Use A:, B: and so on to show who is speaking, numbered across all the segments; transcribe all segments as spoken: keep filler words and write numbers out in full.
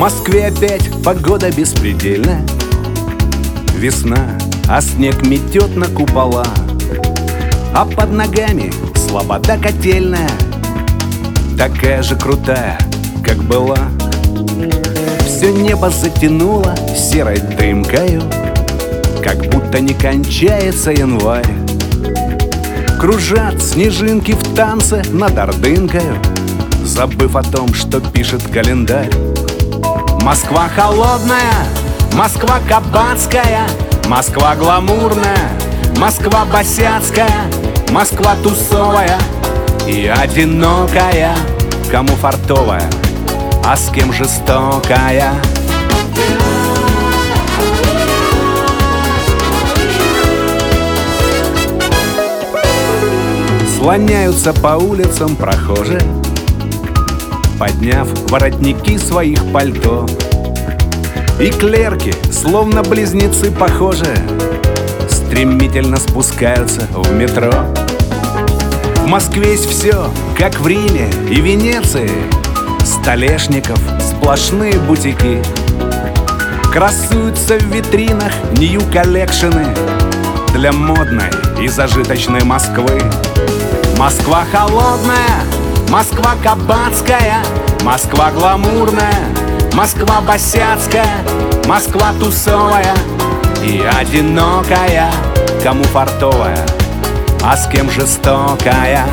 A: Москве опять погода беспредельная. Весна, а снег метет на купола, а под ногами слобода котельная, такая же крутая, как была. Все небо затянуло серой дымкою, как будто не кончается январь. Кружат снежинки в танце над Ордынкою, забыв о том, что пишет календарь. Москва холодная, Москва кабацкая, Москва гламурная, Москва босяцкая, Москва тусовая и одинокая, кому фартовая, а с кем жестокая. Слоняются по улицам прохожие, подняв воротники своих пальто. И клерки, словно близнецы похожие, стремительно спускаются в метро. В Москве есть все, как в Риме и Венеции. Столешников сплошные бутики, красуются в витринах нью-коллекшены для модной и зажиточной Москвы. Москва холодная, Москва кабацкая, Москва гламурная, Москва босяцкая, Москва тусовая и одинокая, кому фартовая, а с кем жестокая.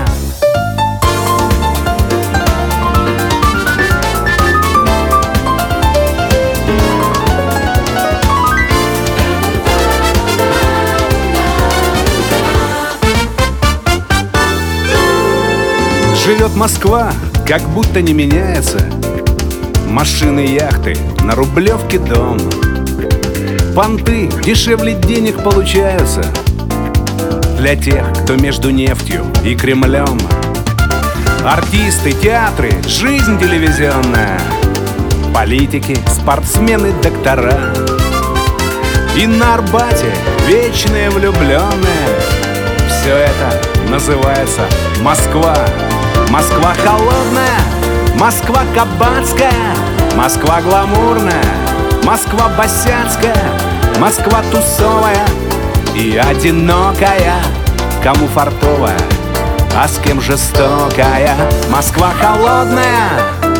A: Живет Москва, как будто не меняется. Машины, яхты, на Рублевке дом. Понты дешевле денег получаются для тех, кто между нефтью и Кремлем. Артисты, театры, жизнь телевизионная, политики, спортсмены, доктора. И на Арбате вечные влюбленные. Все это называется Москва. Москва холодная, Москва кабацкая, Москва гламурная, Москва босяцкая, Москва тусовая и одинокая, кому фартовая, а с кем жестокая. Москва холодная.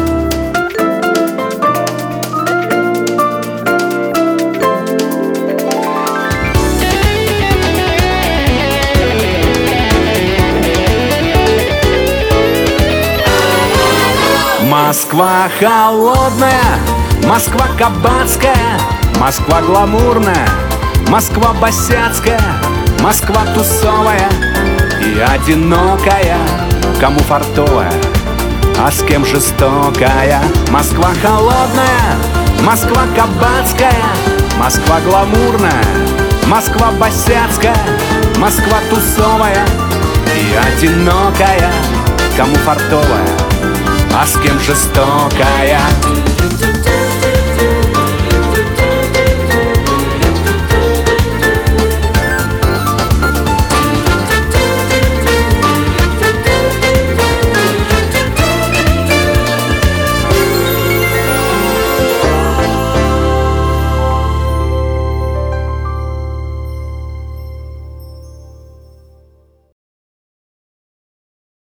A: Москва холодная, Москва кабацкая, Москва гламурная, Москва босяцкая, Москва тусовая и одинокая, кому фартовая, а с кем жестокая. Москва холодная, Москва кабацкая, Москва гламурная, Москва босяцкая, Москва тусовая и одинокая, кому фартовая, а с кем жестокая.